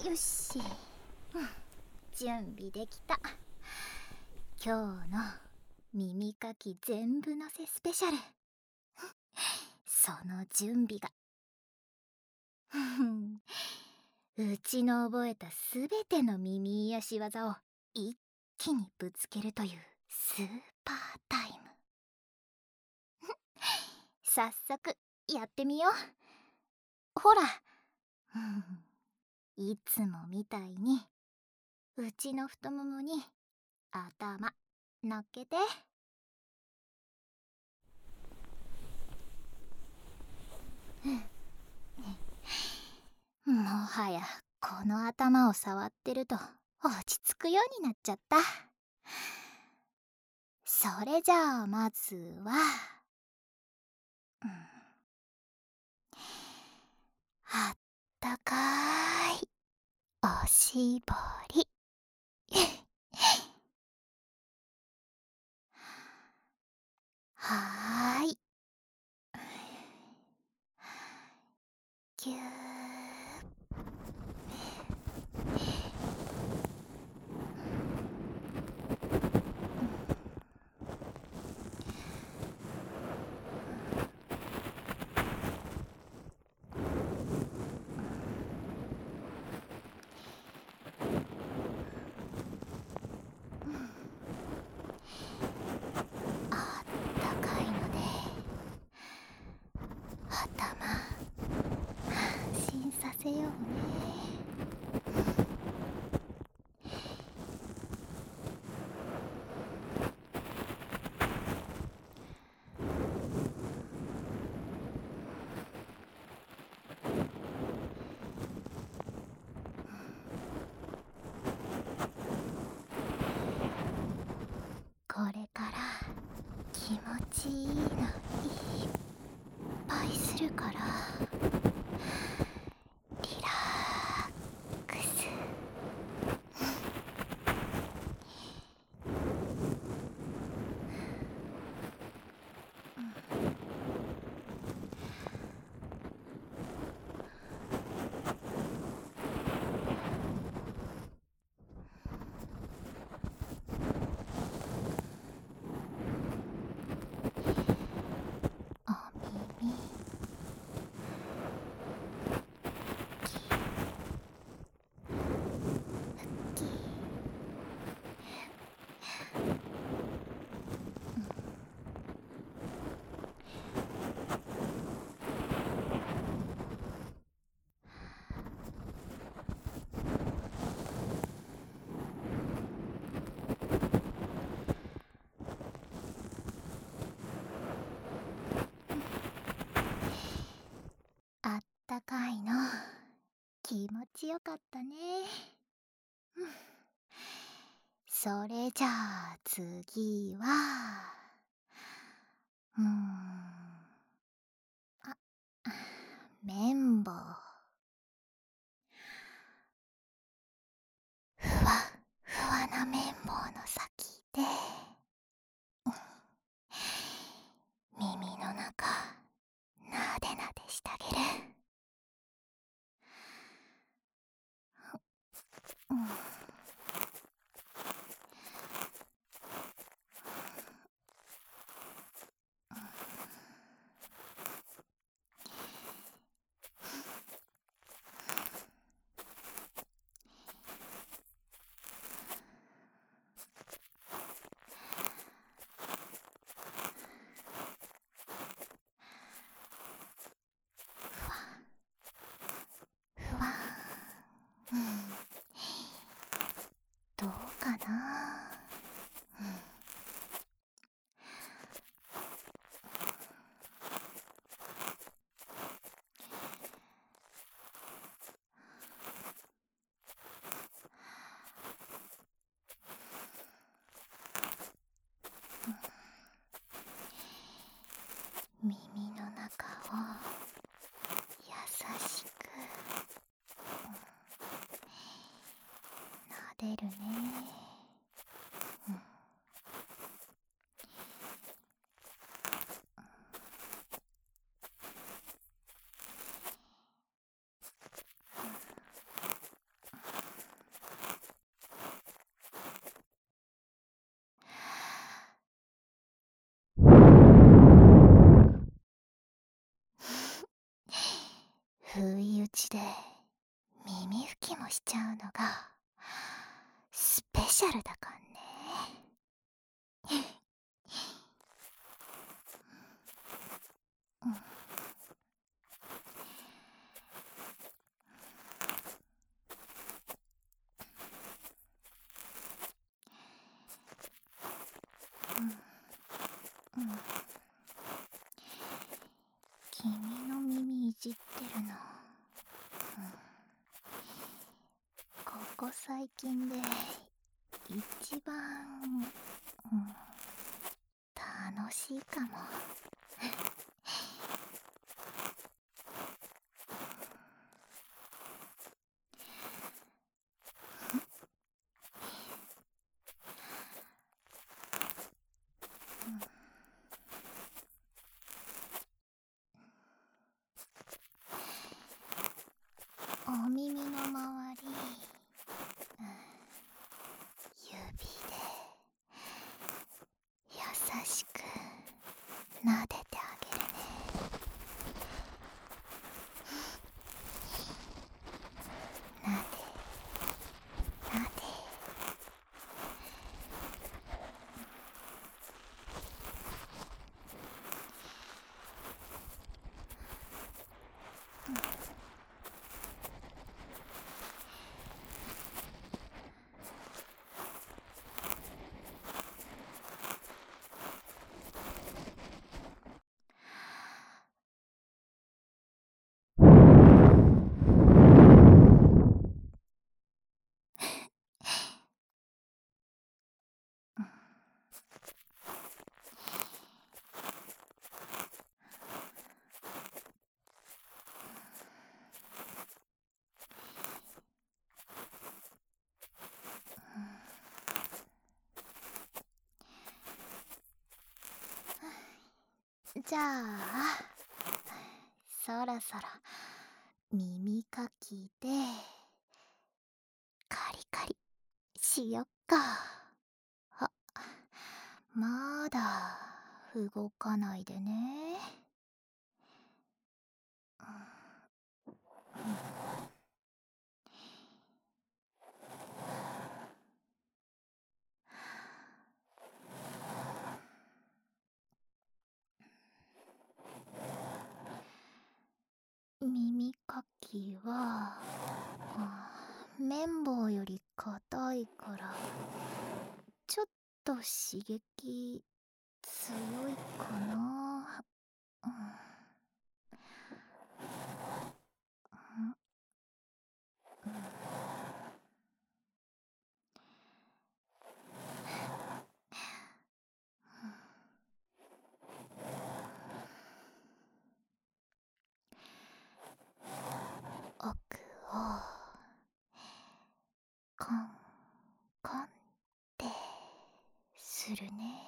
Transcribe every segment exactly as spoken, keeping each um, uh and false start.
よし、うん、準備できた。今日の耳かき全部のせスペシャル。その準備がうちの覚えたすべての耳癒し技を一気にぶつけるというスーパータイム。早速やってみよう。ほら、いつもみたいにうちの太ももに頭のっけて。もはやこの頭を触ってると落ち着くようになっちゃった。それじゃあまずは、うん、あったかいおしぼり。はーい。ぎゅー。あったかいので頭安心させようね。これから気持ちいいのいっぱいするから、リラックス。お耳あったかいの気持ちよかったね。それじゃあ次は、うーんあ綿棒。ふわふわな綿棒の先で耳の中なでなでしてあげる。うん、ふわーん、うん、どうかな。耳の中を優しくなでるね。うん相打ちで耳拭きもしちゃうのがスペシャルだかんね。うんうん、君の耳いじってるの、うん、ここ最近で一番、うん、楽しいかも。お耳の周り、うん、指で優しく撫でてあげるね。撫で撫で、じゃあそろそろ耳かきでカリカリしよっか。あ、まだ動かないでね。耳かきは綿棒より硬いからちょっと刺激強いかな。うん奥をコンコンってするね。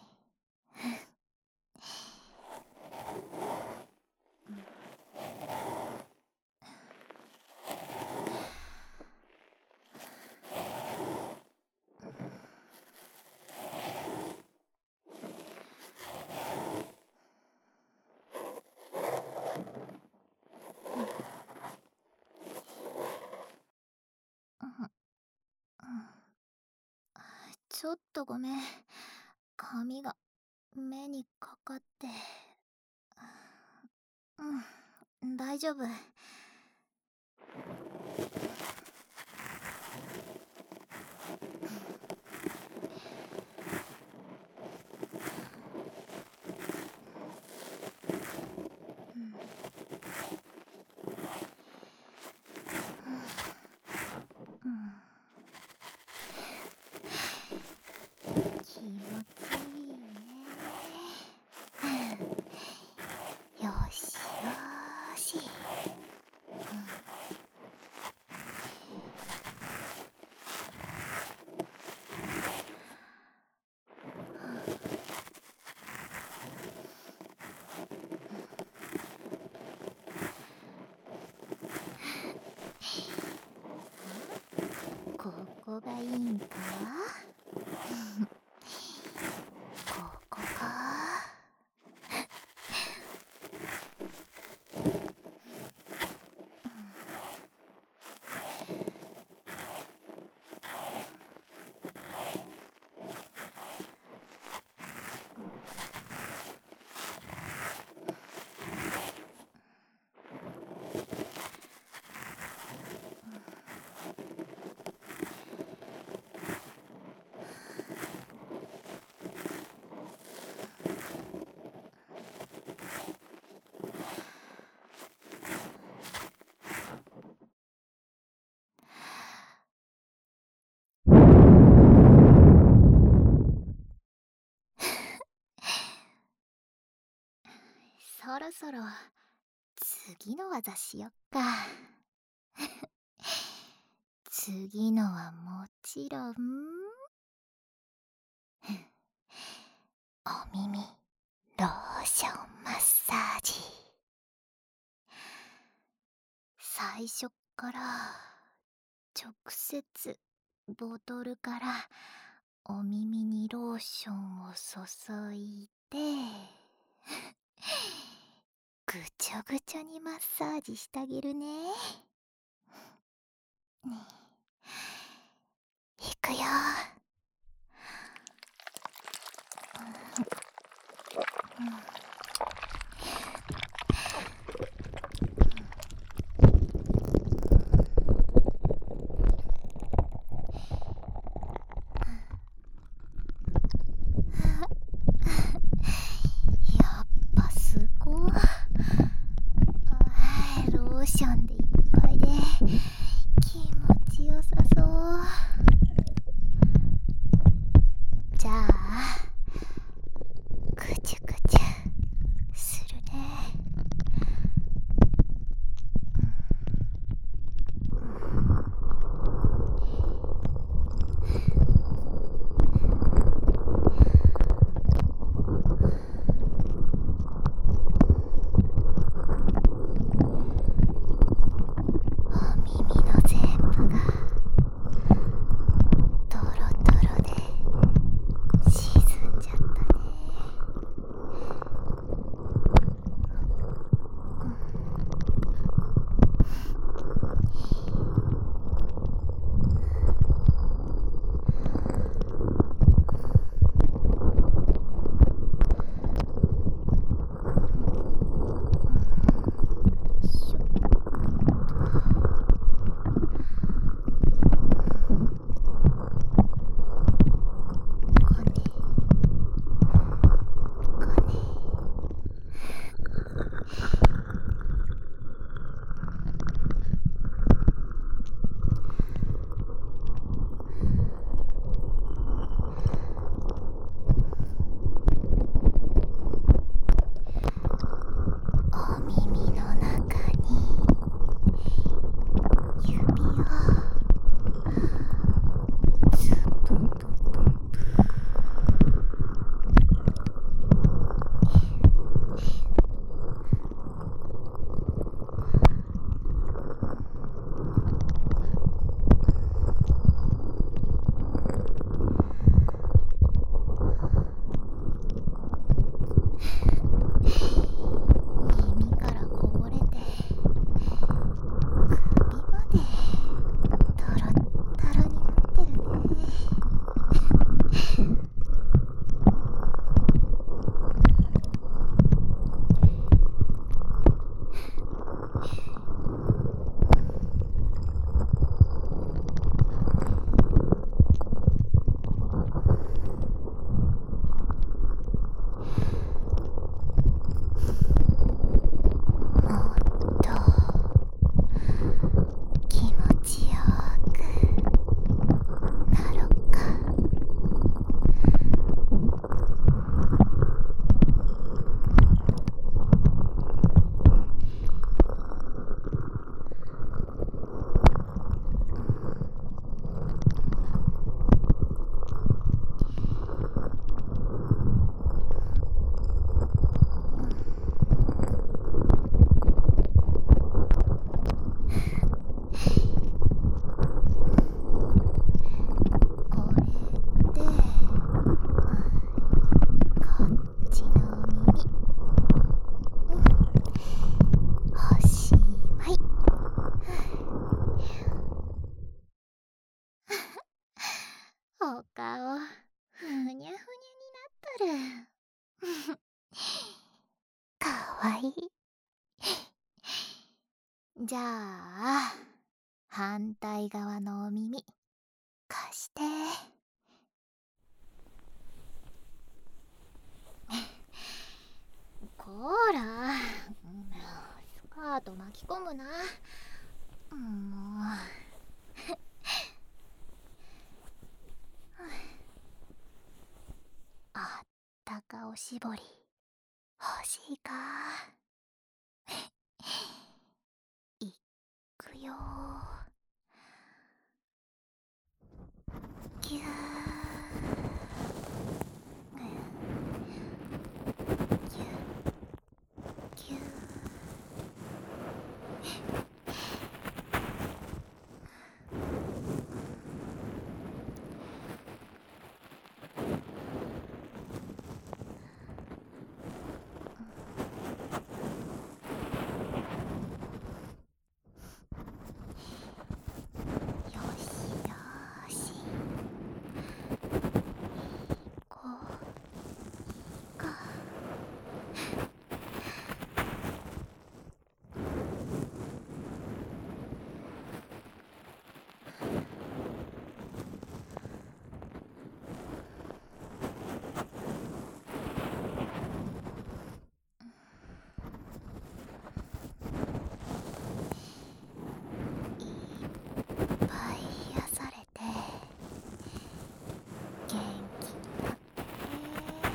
ちょっとごめん、髪が目にかかって。うん、大丈夫。気持ちいいね。よしよし。ここがいいんか。ここか。 そろそろ次の技しよっか。次のはもちろんお耳ローションマッサージ。最初っから直接ボトルからお耳にローションを注いでぐちょぐちょにマッサージしてあげるね。いくよ。やっぱすごい。ローションでいっぱいで気持ちよさそう。じゃあぐちゅぐちゅするね。お耳の全部がトロトロで沈んじゃったね。しょこねこね。お耳の中に指をズブブブブ。耳からこぼれて首までトロットロになってるね。もっと気持ちよくなろっか。これでこっちの耳おしまい。お顔ふにゃふにゃになっとる。かわいい。じゃあ反対側のお耳貸して。こーら、スカート巻き込むな。もうあったかおしぼり欲しいか。 キューキューキュー。よしよし、こうか。いっぱい癒されて元気になってね。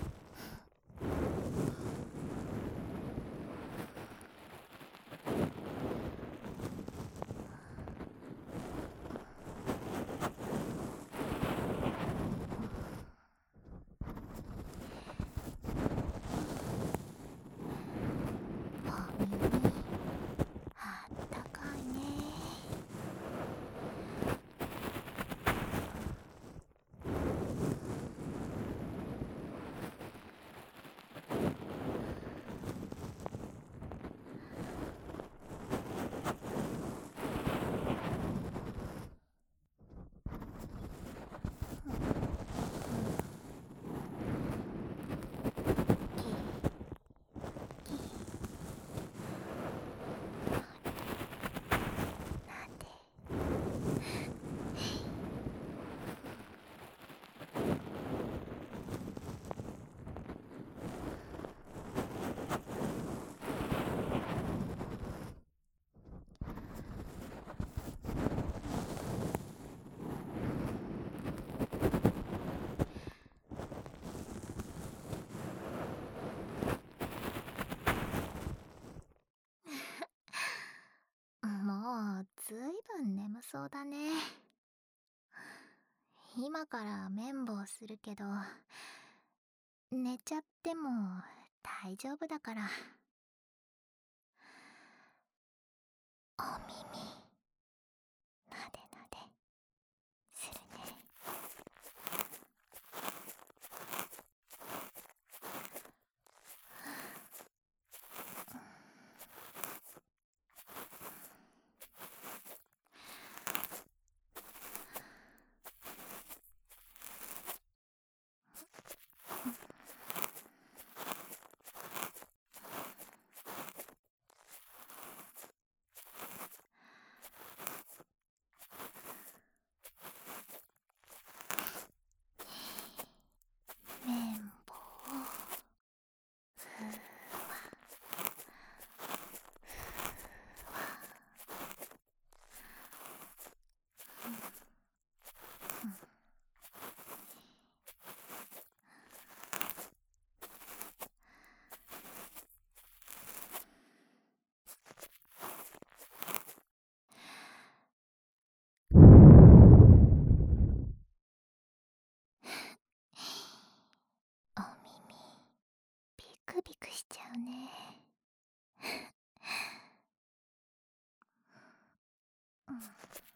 お耳あったかいね。なんでもうずいぶん眠そうだね。今から綿棒するけど寝ちゃっても大丈夫だから。お耳なでなでするね。綿棒ふわふわ。お耳ビクビクしちゃうね。うん、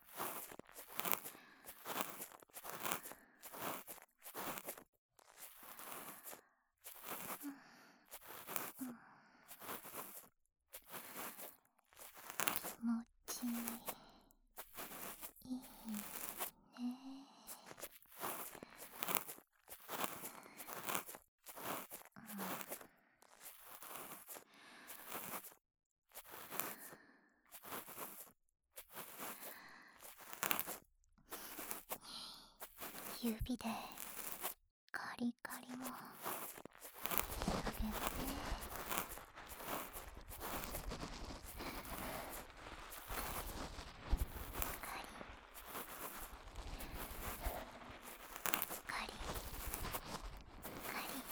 気持ちいいね。指でカリカリもあげるね。カリカリカリ。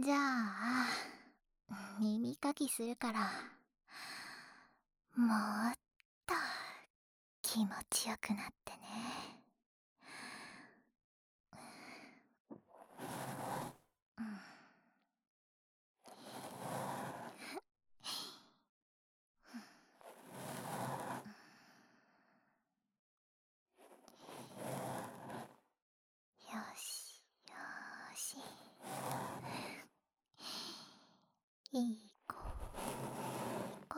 じゃあ耳かきするから、もっと気持ちよくなってね。よしよし、いい子いい子。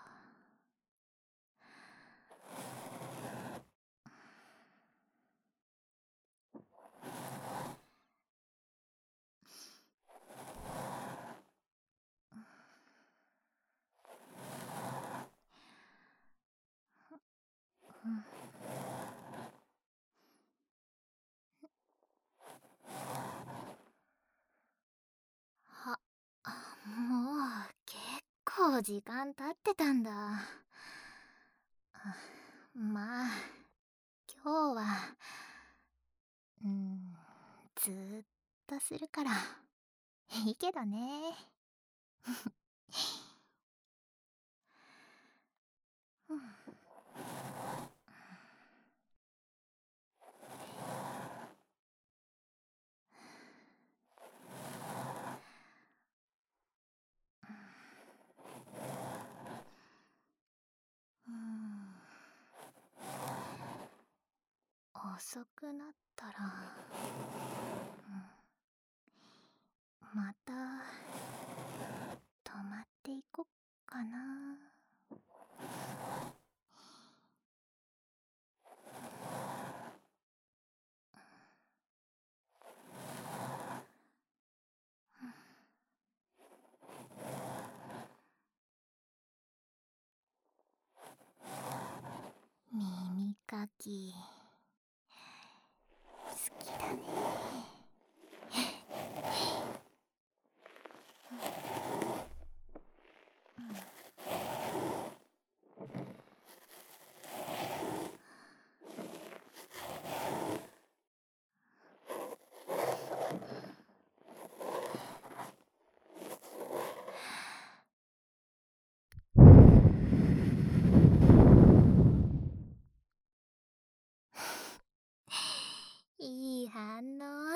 は、もう結構時間経ってたんだ。まあ今日はうんずーっとするからいいけどね。うん、遅くなったら、うん、また泊まっていこっかな。耳かき好きだね。いい反応。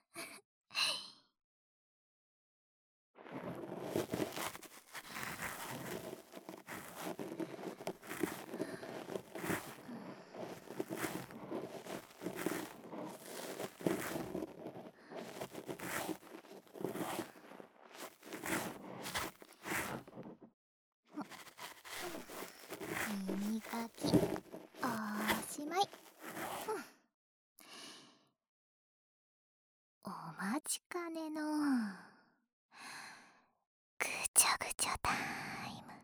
耳かきおしまい。お待ちかねのぐちゃぐちゃタイム。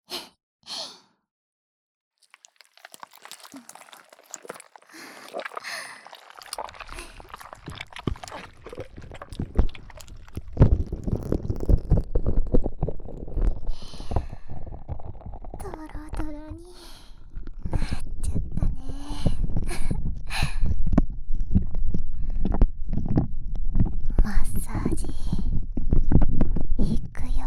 トロトロになっちゃったね。マッサージいくよ。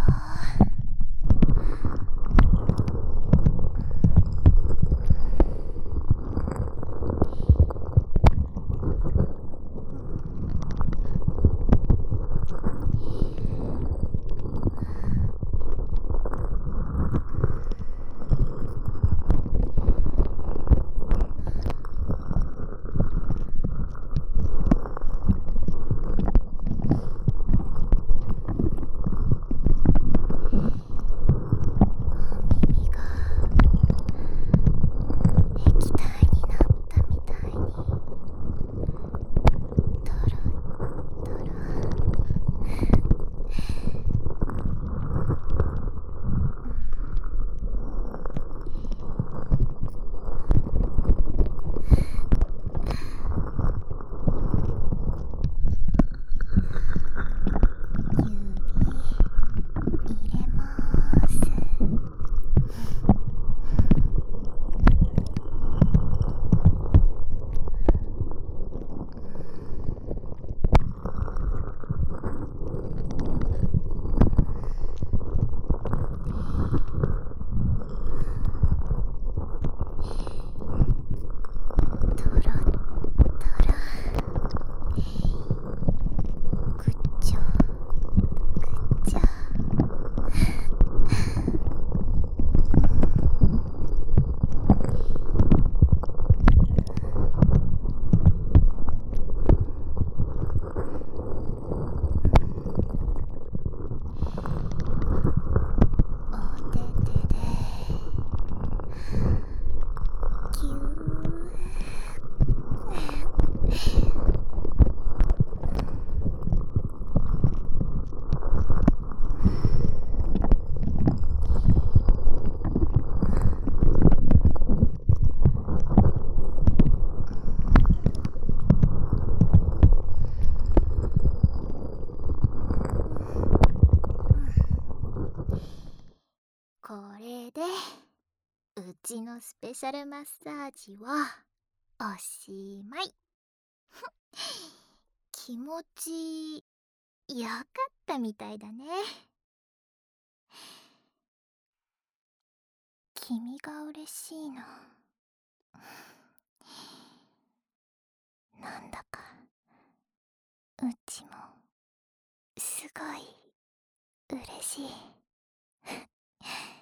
れでうちのスペシャルマッサージはおしまい。気持ちよかったみたいだね。君が嬉しいのなんだかうちもすごい嬉しい。